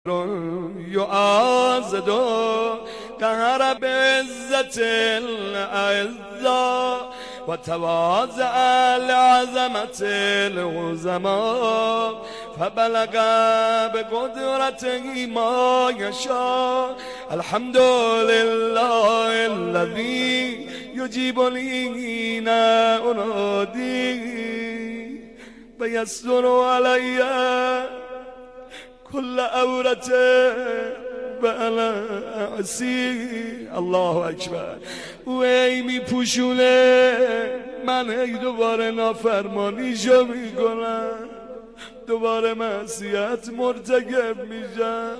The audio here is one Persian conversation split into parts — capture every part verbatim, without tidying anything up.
يعاذد قهر بعزة الأعزاء وتواضع لعظمة العظماء فبلغ بقدرته ما يشاء. الحمد لله الذي يجيب لي أنادي ويستر علي كل عورة بألعسی. الله اکبر. وی می پوشونه من ای دوباره نافرمانیشو میکنم، دوباره معصیت مرتکب میشم.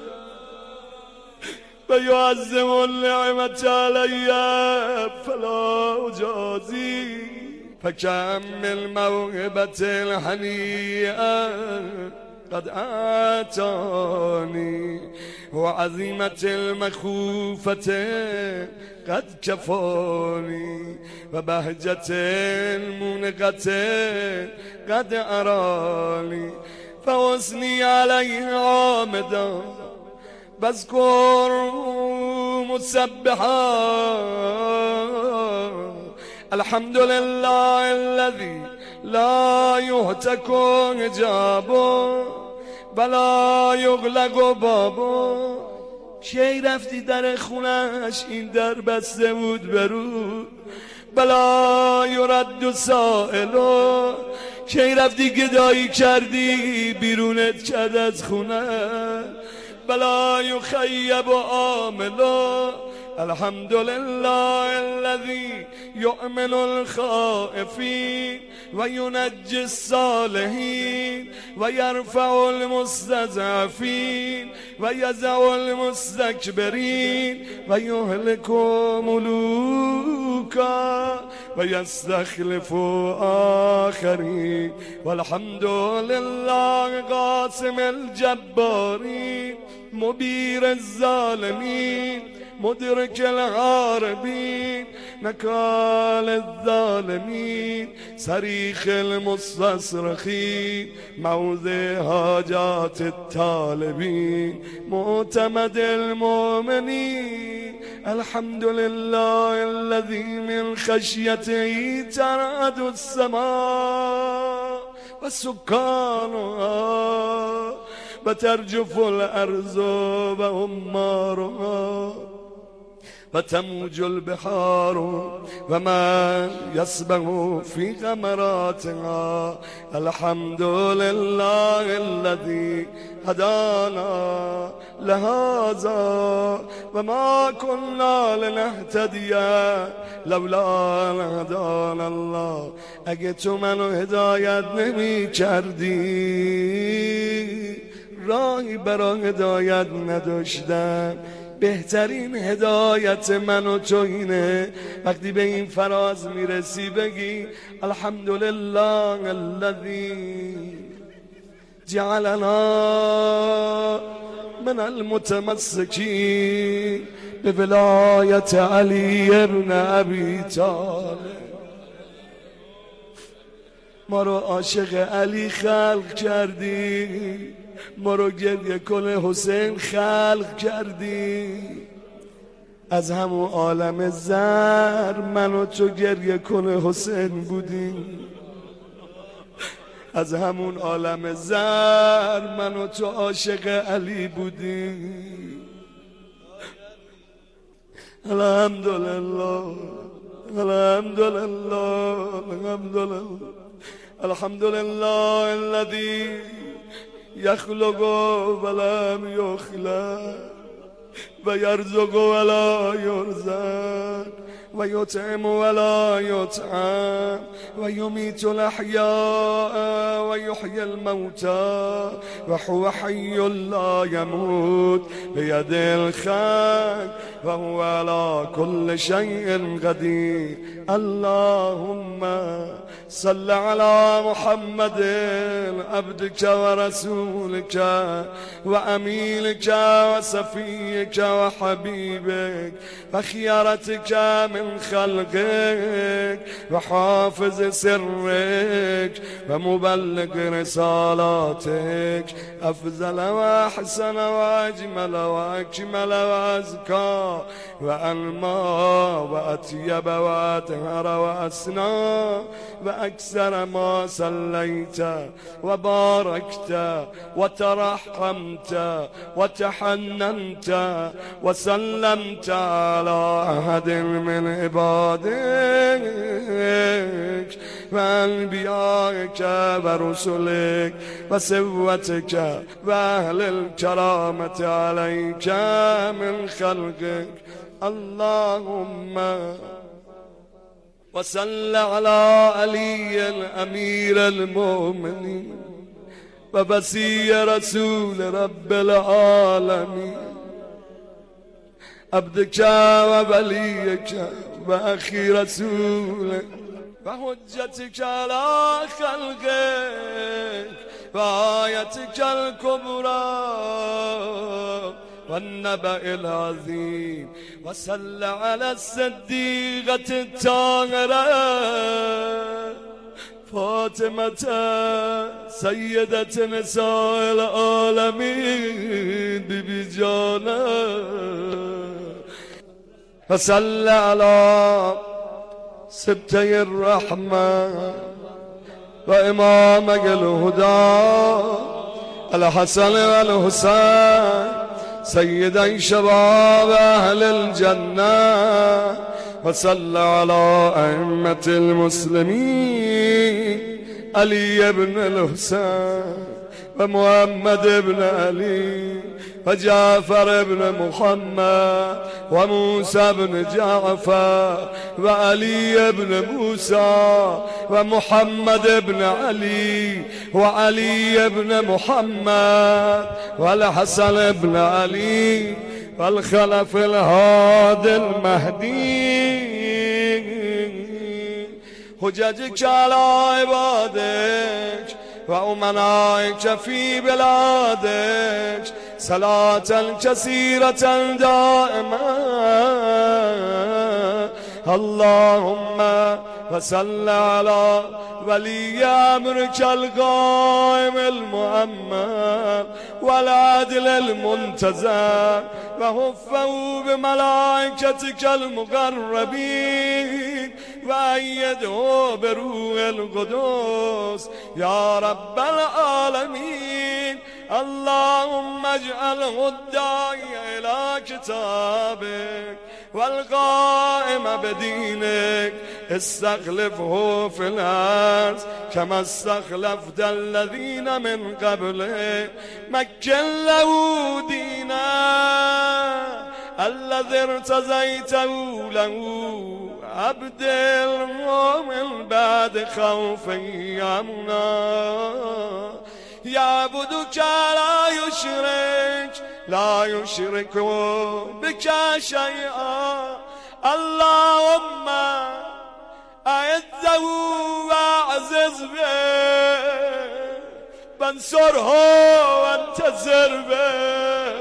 و یعظم النعمت علی فلا اجازی فکم الموهبة الهنیئة قد آتانی وعظیمة المخوفة قد کفانی و بهجة المونقة قد ارانی فحسنی علیه عامدا بذکر مسبحا. الحمد لله الذي لا يهتك حجابه ولا یغلق بابه. کی رفتی در خونش این در بسته بود برو بلا یرد سائلو. کی رفتی گدایی کردی بیرونت کرد از خونه بلا یخیب عاملو. الحمد لله الذي يؤمن الخائفين وينجي الصالحين ويرفع المستضعفين ويزع المستكبرين ويهلك ملوكا ويستخلف آخرين. والحمد لله قاسم الجبارين مبير الظالمين مدرك الغاربين نكال الظالمين صريخ المستصرخين موضع حاجات الطالبين معتمد المؤمنين. الحمد لله الذي من خشيته ترعد السماء وسكانها وترجف الأرض وأمارها وتموج البحار وما يسبح في غمراتها. الحمد لله الذي هدانا لهذا وما كنا لنهتدي لولا ان هدانا الله. اگه تو منو هدایت نمی کردی راهی برای هدایت نداشتم. بهترین هدایت من و تو اینه وقتی به این فراز میرسی بگی الحمدلله الذی جعلنا من المتمسکین به ولایت علی ابن ابی طالب. ما رو عاشق علی خلق کردی، ما رو گریه کن حسین خلق کردی. از همون عالم زر من و تو گریه کن حسین بودیم. از همون عالم زر من و تو عاشق علی بودیم. الحمدلله الحمدلله الحمدلله الحمدلله الذي يخلق ولم يخلق ويرزق ولا يرزق ويطعم ولا يطعم ويميت الأحياء ويحيي الموتى وهو حي لا يموت بيد الخلق وهو على كل شيء قدير. اللهم صل على محمد عبدك ورسولك وأمينك وصفيك وحبيبك وخيرتك من خلقك وحافظ سرك ومبلغ رسالاتك، أفضل وأحسن وأجمل وأكمل وأزكى وأنمى وأطيب وأطهر وأسنى وأكثر ما صليت وباركت وترحمت وتحننت وسلمت على أحد من عبادك وأنبيائك ورسلك وسوتك وأهل الكرامة عليك من خلقك. اللهم وصل على علي الأمير المؤمنين وبسي رسول رب العالمين، عبدك ووليك وأخي رسولك وحجتك على خلقك وآيتك الكبرى والنبأ العظيم. وصل على الصديقة الطاهرة فاطمة سيدة نساء العالمين ببجانا. وصل على سبتي الرحمة وإمامك الهدى الحسن والحسين سيدي شباب أهل الجنة. وصلى على أئمة المسلمين علي بن الحسين ومحمد بن علي وجعفر بن محمد وموسى بن جعفر وعلي بن موسى ومحمد بن علي وعلي بن محمد والحسن بن علي والخلف الهادي المهدي. حججك على عبادك وأمنائك في بلادك صلاة كثيرة دائمة. اللهم وصل على ولي أمرك القائم المؤمن والعدل المنتظر وحفه بملائكتك المقربين وأيده بروح القدس يا رب العالمين. اللهم اجعله الداعي إلى كتابك والقائم بدينك استخلفه في الأرض كما استخلفت الذين من قبله. مكن له دينا الذي ارتزيته له عبد المؤمن بعد خوف يمنا. يعبدك لا يشرك لا يشرك بك شيئا. اللهم أعزه وأعزز به وانصره وانتصر به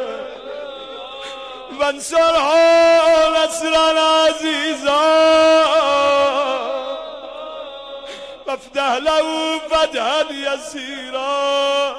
وانصره نصرا عزيزا وافتح له فتحا يسيرا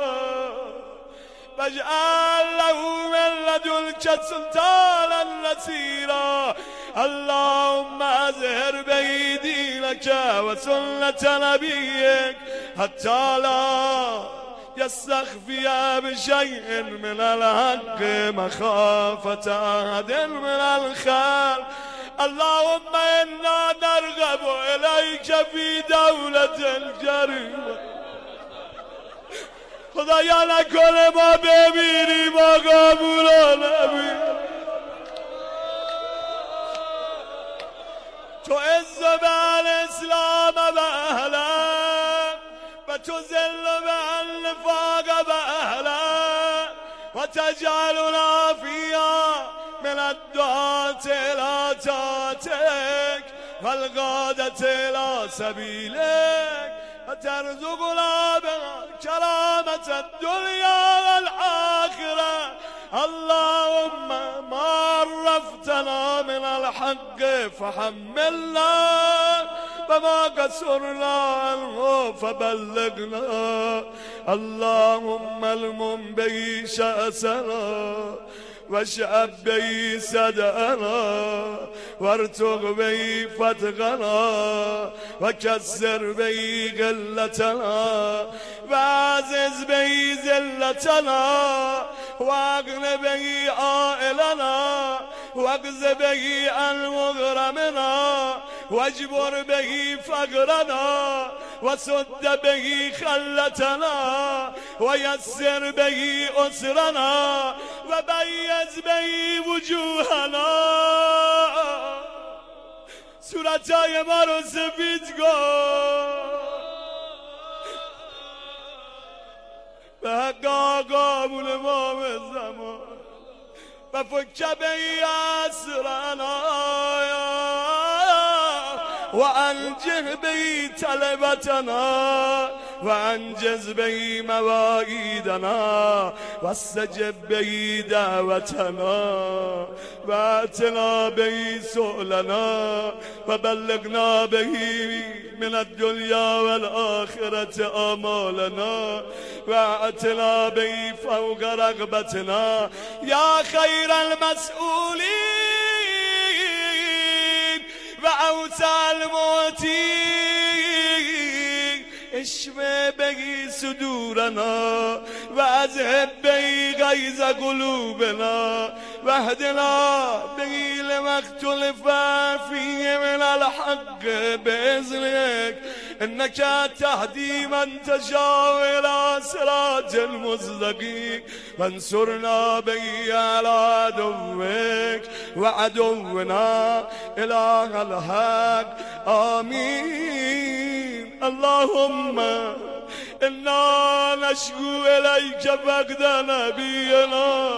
واجعل له من لدنك سلطانا نصيرا. اللهم أظهر به دينك وسنة نبيك حتى لا يستخفي بشيء من الحق مخافة أحد من الخلق. اللهم إنا نرغب إليك في دولة الجريمة. خدایا نکنه ما بمیریم آقا مولانا بیر. تو عز به الاسلام و اهله و تو ذل به النفاق و اهله و تجعلنا فيها من الدعاة إلى طاعتك والقادة إلى سبيلك وترزقنا بكرامة الدنيا والآخرة. اللهم ما عرفتنا من الحق فحملنا وما قصرنا عنه فبلغنا. اللهم المن به شأسنا واشعب به صدرنا وارتق به فتقنا وكسر به غلتنا وعزز به ذلتنا واغن به عائلنا واغز به عن مغرمنا واجبر به فقرنا وسد به خلتنا ويسر به أسرنا وبيز به وجوهنا. صورتای ما رو سفید کن به حق آقا امام زمان و فک به اسرنا و انجه به طلبتنا و انجز به مواعیدنا و استجب به دعوتنا و اتنا به سؤلنا و بلغنا به من الدنیا والآخرة آمالنا و اتنا به فوق رغبتنا یا خیر المسئولین و اوسع المعطین اشفع به صدورنا و اذهب به غیظ قلوبنا و اهدنا به لما اختلف فیه من الحق باذنک انك تهدی من تشاء الى صراط المستقیم وانصرنا به على عدوک و عدونا اله الحق. آمین. اللهم انا نشکو الیک فقد نبینا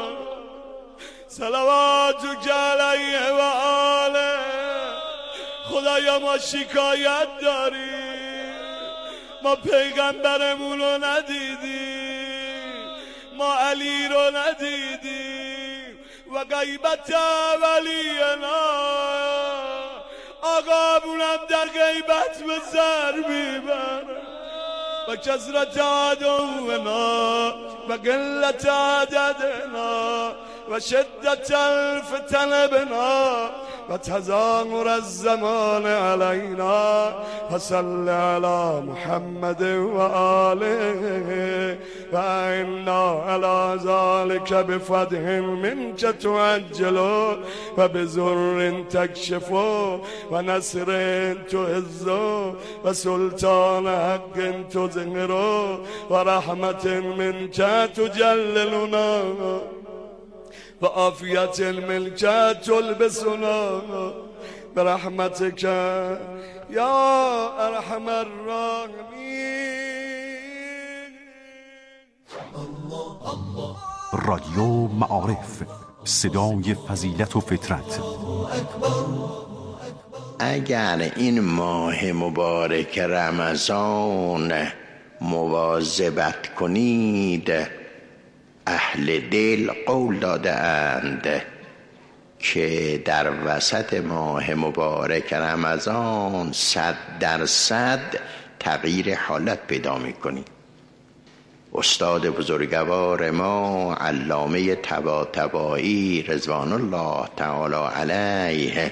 صلواتک علیه و آله. خدایا ما شکایت داریم، ما پیغمبرمون رو ندیدیم، ما علی رو ندیدیم و غیبت ولینا آقامونم در غیبت به سر میبره و کثرت عدونا و قلت عددنا و شدت الفتن بنا و تظاهر الزمان علینا. فصل علی محمد و آله و انا علی ذلك بفتح منك تعجل و بزر تکشف و نصر تعز و سلطان حق تظهر و رحمت منك تجللنا و عافیت الملک تلبسنا برحمتک یا ارحم الراحمین. رادیو معارف، صدای فضیلت و فطرت. اگر این ماه مبارک رمضان مواظبت کنید، اهل دل قول داده اند که در وسط ماه مبارک رمضان صد درصد تغییر حالت پیدا میکنید. استاد بزرگوار ما علامه طباطبایی رضوان الله تعالی علیه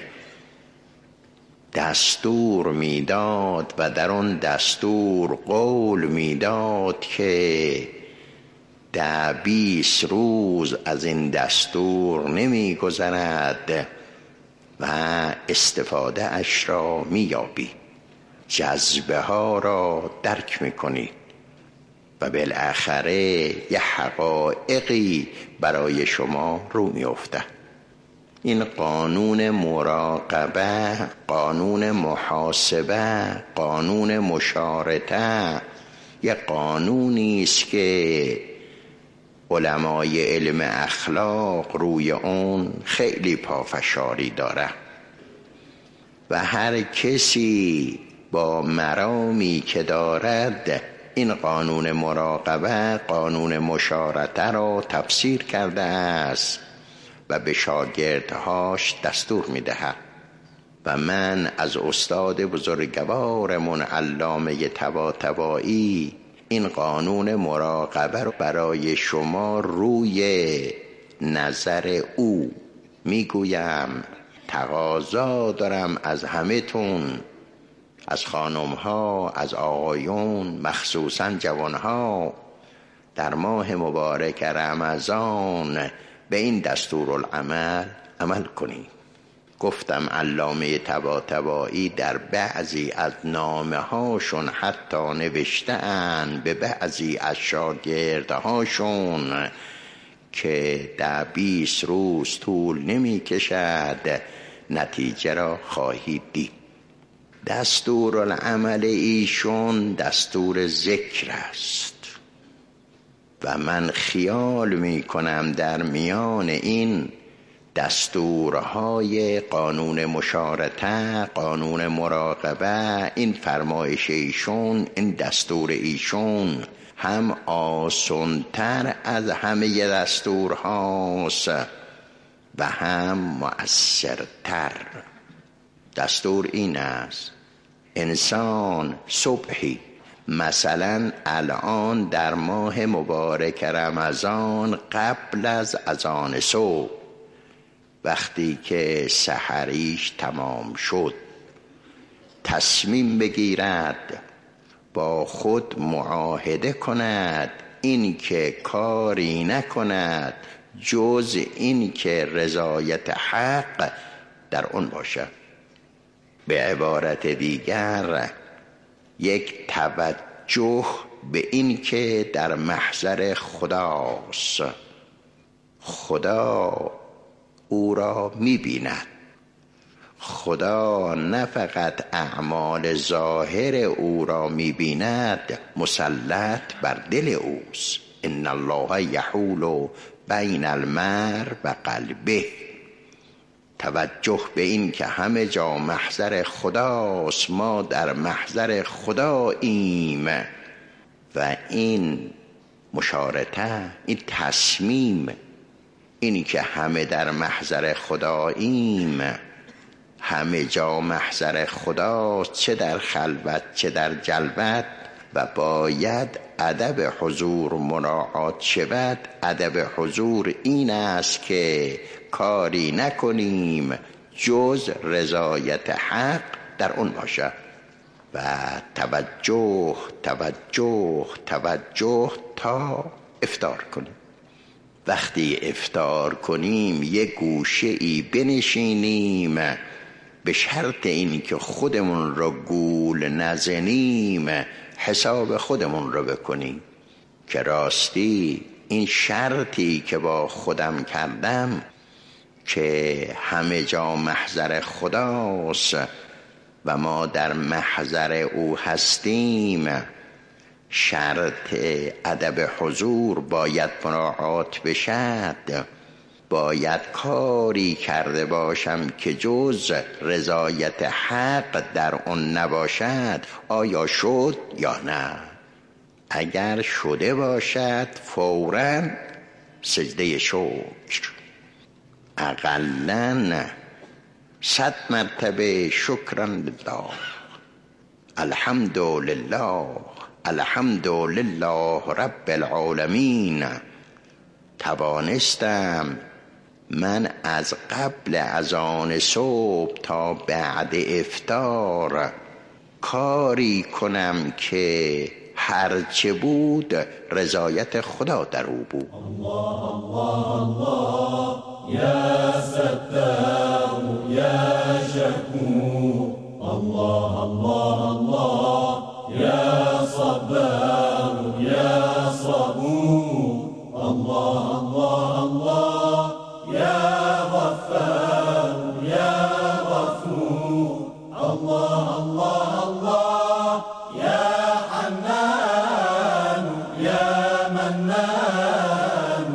دستور میداد و در اون دستور قول میداد که ده بیست روز از این دستور نمی گذرد و استفاده اش را می یابی، جذبه ها را درک می کنید و بالاخره یه حقایقی برای شما رو می افته. این قانون مراقبه، قانون محاسبه، قانون مشارطه یه قانونی است که علمای علم اخلاق روی اون خیلی پافشاری داره و هر کسی با مرامی که دارد این قانون مراقبه، قانون مشارطه را تفسیر کرده است و به شاگردهاش دستور میدهد. و من از استاد بزرگوارمون علامه طباطبایی این قانون مراقبه رو برای شما روی نظر او میگویم. تقاضا دارم از همه تون، از خانم ها، از آقایون، مخصوصا جوان ها، در ماه مبارک رمضان به این دستورالعمل عمل کنید. گفتم علامه طباطبایی در بعضی از نامه هاشون حتی نوشته‌اند به بعضی از شاگردهاشون که در بیست روز طول نمی کشد نتیجه را خواهید دید. دستورالعمل ایشون دستور ذکر است و من خیال می کنم در میان این دستورهای قانون مشارطه، قانون مراقبه، این فرمایش ایشون، این دستور ایشون هم آسان‌تر از همه دستورهاست و هم مؤثرتر. دستور این است انسان صبحی، مثلا الان در ماه مبارک رمضان قبل از اذان صبح، وقتی که سحریش تمام شد، تصمیم بگیرد، با خود معاهده کند این که کاری نکند جز این که رضایت حق در اون باشد. به عبارت دیگر یک توجه به این که در محضر خداست، خدا او را می‌بیند، خدا نه فقط اعمال ظاهر او را می‌بیند، مسلط بر دل اوست. ان الله یحول بین المرء و قلبه. توجه به این که همه جا محضر خداست، ما در محضر خداییم و این مشارطه، این تصمیم، اینی که همه در محضر خداییم، همه جا محضر خداست، چه در خلوت چه در جلوت، و باید ادب حضور مراعات شود. ادب حضور این است که کاری نکنیم جز رضایت حق در اون باشد و توجه توجه توجه تا افطار کنیم. وقتی افطار کنیم یک گوشه ای بنشینیم، به شرط این که خودمون رو گول نزنیم، حساب خودمون رو بکنیم که راستی این شرطی که با خودم کردم که همه جا محضر خداست و ما در محضر او هستیم، شرط ادب حضور باید مراعات بشد. باید کاری کرده باشم که جز رضایت حق در اون نباشد. آیا شد یا نه؟ اگر شده باشد فوراً سجده شکر، اقلاً صد مرتبه شکرا لله، الحمد لله، الحمد لله رب العالمین. توانستم من از قبل اذان صبح تا بعد افطار کاری کنم که هرچه بود رضایت خدا در او بود. الله الله الله یا ستار یا شکور، الله الله الله یا صبار یا صبور، الله الله الله یا غفار یا غفور، الله الله الله یا حنان یا منان،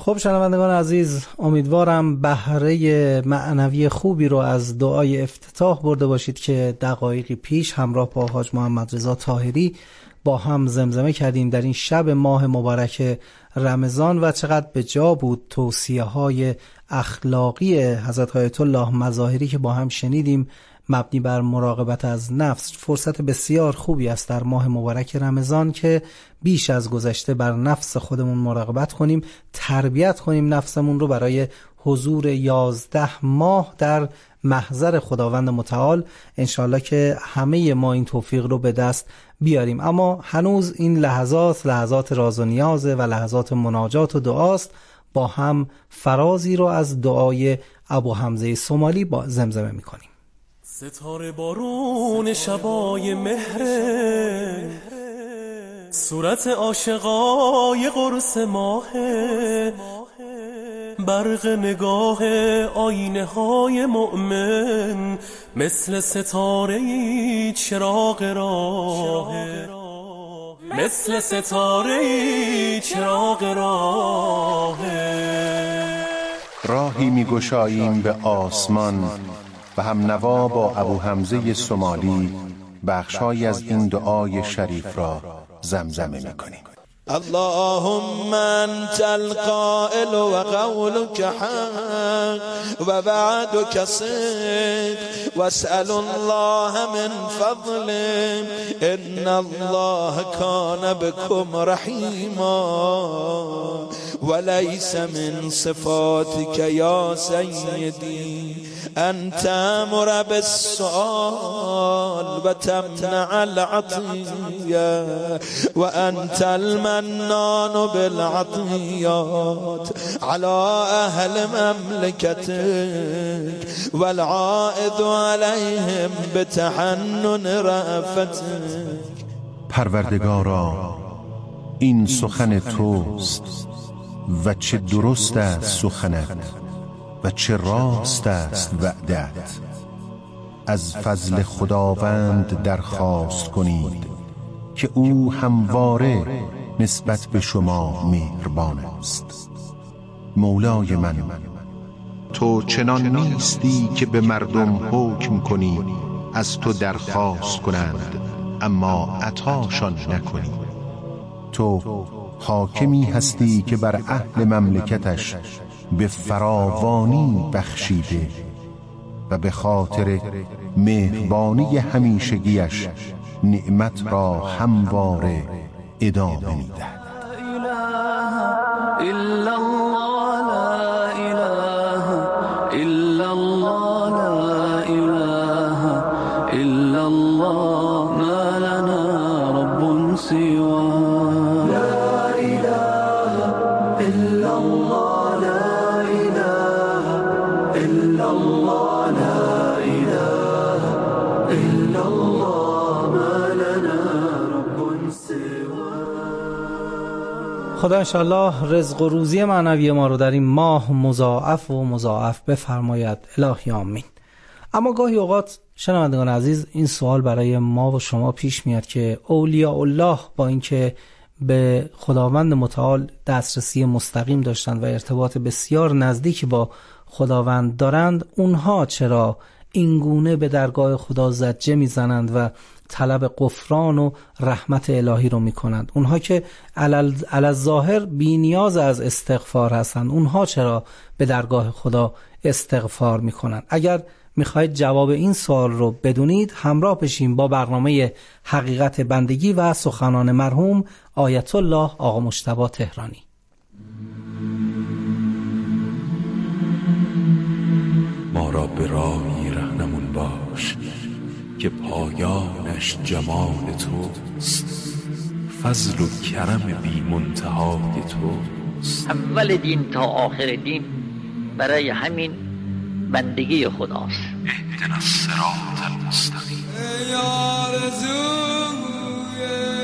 خب شنوندگان عزیز، امیدوارم بهره معنوی خوبی رو از دعای افتتاح برده باشید که دقایقی پیش همراه با حاج محمد رضا طاهری با هم زمزمه کردیم در این شب ماه مبارک رمضان و چقدر به جا بود توصیه های اخلاقی حضرت آیت الله مظاهری که با هم شنیدیم مبنی بر مراقبت از نفس. فرصت بسیار خوبی است در ماه مبارک رمضان که بیش از گذشته بر نفس خودمون مراقبت کنیم، تربیت کنیم نفسمون رو برای حضور یازده ماه در محضر خداوند متعال. انشالله که همه ما این توفیق رو به دست بیاریم. اما هنوز این لحظات لحظات راز و نیازه و لحظات مناجات و دعاست. با هم فرازی رو از دعای ابو حمزه سومالی با زمزمه میکنیم. ستاره بارون شبای مهره، صورت عاشقای قرص ماهه، برق نگاه آینه های مؤمن مثل ستاره چراغ راهه، مثل ستاره چراغ راهه. راهی میگشاییم به آسمان و هم نوا با ابو حمزه سومالی بخشای از این دعای شریف را زمزمه میکنیم. اللهم انت القائل و قولك حق و وعدك صدق واسأل الله من فضله ان الله كان بكم رحيما وليس من صفاتك يا سيدي ان تأمر بالسؤال وتمنع العطية وانت المنان بالعطيات على اهل مملكتك والعائد عليهم بتحنن رأفتك. پروردگارا، این سخن توست و چه درست است سخنت و چه راست است وعدت. از فضل خداوند درخواست کنید که او همواره نسبت به شما مهربان است. مولای من، تو چنان نیستی که به مردم حکم کنی از تو درخواست کنند اما عطاشان نکنی. تو حاکمی هستی که بر اهل مملکتش به فراوانی بخشیده و به خاطر مهربانی همیشگیش نعمت را همواره ادامه می‌دهد. إلا الله لا إله إلا الله لا إله إلا الله ما لنا رب سوى لا إله إلا الله لا إله إلا الله لا إله إلا الله ما لنا رب سوى. خدا انشالله رزق و روزی معنوی ما رو در این ماه مضاعف و مضاعف بفرماید. الهی آمین. اما گاهی اوقات شنوندگان عزیز این سوال برای ما و شما پیش میاد که اولیاء الله با اینکه به خداوند متعال دسترسی مستقیم داشتند و ارتباط بسیار نزدیکی با خداوند دارند، اونها چرا اینگونه به درگاه خدا زجه میزنند و طلب غفران و رحمت الهی رو میکنند؟ اونها که علی الظاهر بی نیاز از استغفار هستند، اونها چرا به درگاه خدا استغفار میکنند؟ اگر میخواید جواب این سوال رو بدونید، همراه بشیم با برنامه حقیقت بندگی و سخنان مرحوم آیت الله آقا مجتبی تهرانی. ما را به راهی رهنمون باش که پایانش جمال توست، فضل و کرم بی منتهای توست. اول دین تا آخر دین برای همین بندگی خداست. اهدنا الصراط المستقیم. ای آرزوی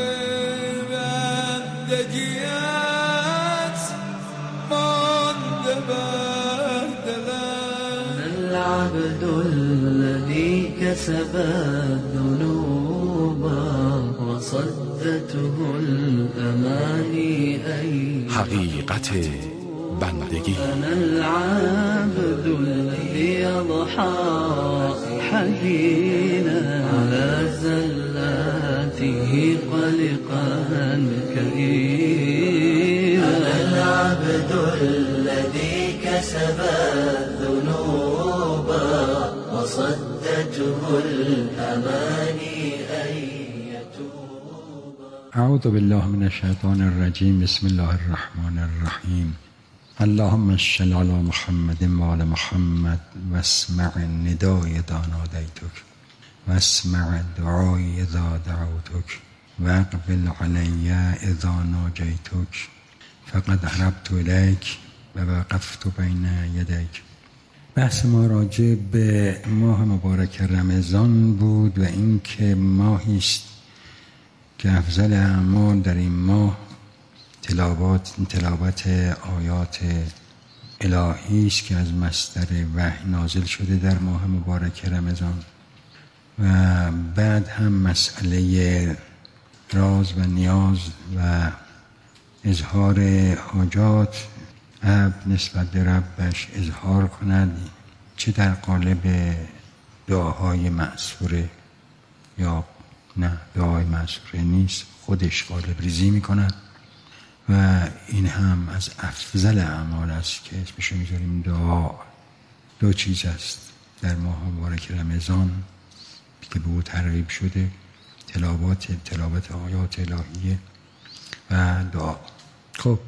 بندگیت مانده بر دلم، العبد الذی کسب الذنوب وصدته الامانی. حقیقت بندگی. أنا العبد الذي يضحى حزينا على زلاته قلقا كئيبا. أنا العبد الذي كسب الذنوب وصدته الأماني أن يتوب. أعوذ بالله من الشيطان الرجيم. بسم الله الرحمن الرحيم. اللهم صل على محمد وعلى محمد واسمع النداء إذا ناديتك واسمع دعائي إذا دعوتك واقبل علي إذا ناجيتك فقد هربت إليك ووقفت بين يديك. بحث ما راجع به ماه مبارک رمضان بود و اینکه ماهی است که افضل اعمال در این ماه تلاوت تلاوت آیات الهی است که از مصدر وحی نازل شده در ماه مبارک رمضان و بعد هم مسئله راز و نیاز و اظهار حاجات عبد نسبت به ربش اظهار کند، چه در قالب دعاهای مأثوره یا نه دعای مأثوره نیست، خودش قالب ریزی میکند و این هم از افضل اعمال است که اسمشو میذاریم دعا. دو چیز است در ماه مبارک رمضان که به او ترغیب شده: تلاوت تلاوت آیات الهیه و دعا. خب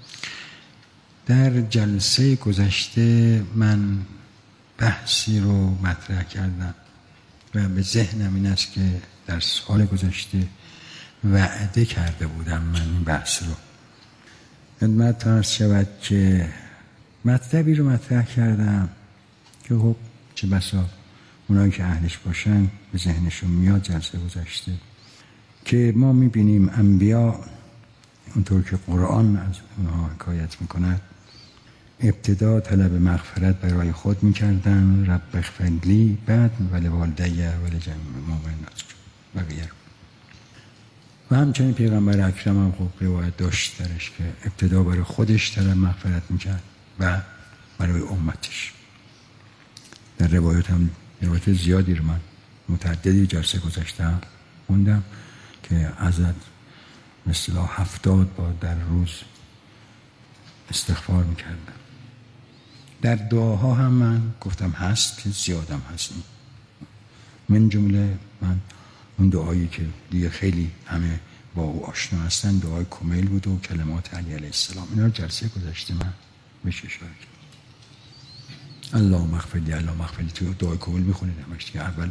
در جلسه گذشته من بحثی رو مطرح کردم و به ذهنم این است که در سال گذشته وعده کرده بودم من این بحث رو خدمت عرض شود که مطلبی رو مطرح کردم که خب چه بسا اونایی که اهلش باشن به ذهنشون میاد جلسه گذشته که ما میبینیم انبیا اونطور که قرآن از اونها حکایت میکند ابتدا طلب مغفرت برای خود میکردن، رب اغفر لی، بعد ولی والدی ولی جمعی مومنات بقیه. و همچنین پیغمبر اکرم هم خب روایت داشت درش که ابتدا برای خودش طلب مغفرت میکرد و برای امتش. در روایت هم روایت زیادی رو من متعددی جلسه گذاشتم خوندم که عزت مثلا هفتاد بار در روز استغفار میکردم. در دعاها هم من گفتم هست که زیادم هستیم. من جمله من اون دعایی که دیگه خیلی همه با او آشنا هستن دعای کمیل بود و کلمات علی علیه السلام. اینا رو جلسه گذاشته من بهش اشاره کردم. اللهم اغفر لی، اللهم اغفر لی، تو دعای کمیل میخونید همش دیگه اول.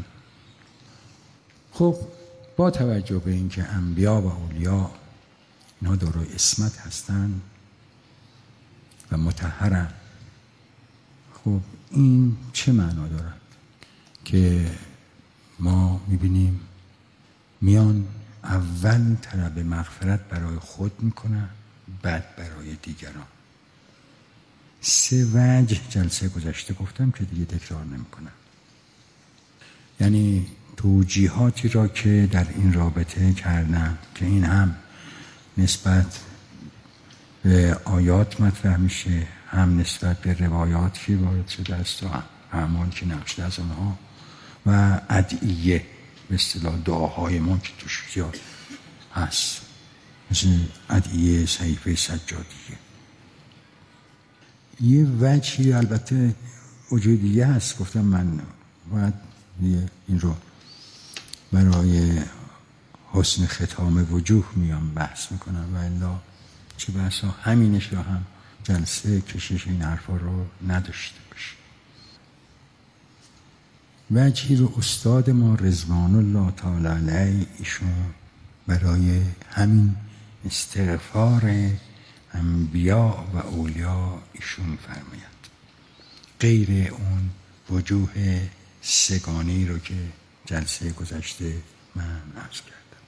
خب با توجه به اینکه انبیا و اولیا اینا دارای عصمت هستن و مطهرن، خب این چه معنا دارد که ما میبینیم میان اول طلب مغفرت برای خود میکنن بعد برای دیگران. سه وجه جلسه گذشته گفتم که دیگه تکرار نمیکنم. یعنی توجیهاتی را که در این رابطه کردم که این هم نسبت به آیات مطرح میشه، هم نسبت به روایات که وارد شده است و اعمال که نقشده از آنها و ادعیه به اصطلاح دعاهای ما که توش زیاد هست، مثل ادعیه صحیفه سجادیه. یه وجهی البته وجودیه هست، گفتم من باید این رو برای حسن ختام وجوه میام بحث میکنم و الا چه بحثا همینش رو هم جلسه کشش این حرفا رو نداشته باشه. وجهی رو استاد ما رضوان الله تعالی علیه ایشون برای همین استغفار انبیا و اولیا ایشون فرماید، غیر اون وجوه سگانی رو که جلسه گذشته من عرض کردم.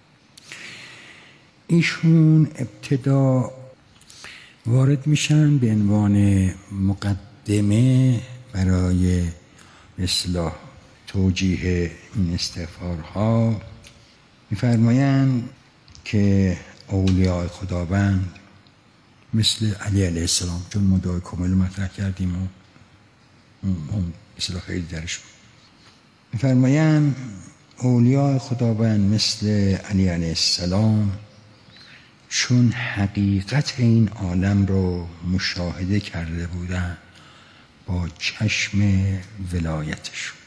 ایشون ابتدا وارد میشن به عنوان مقدمه برای اصلاح توجیه این استغفارها. میفرمایند که اولیاء خداوند مثل علی علیه السلام، چون مدعای کامل مطرح کردیم و اون مثلا خیلی درش بود. می‌فرمایند اولیاء خداوند مثل علی علیه السلام چون حقیقت این عالم رو مشاهده کرده بودن با چشم ولایتشون،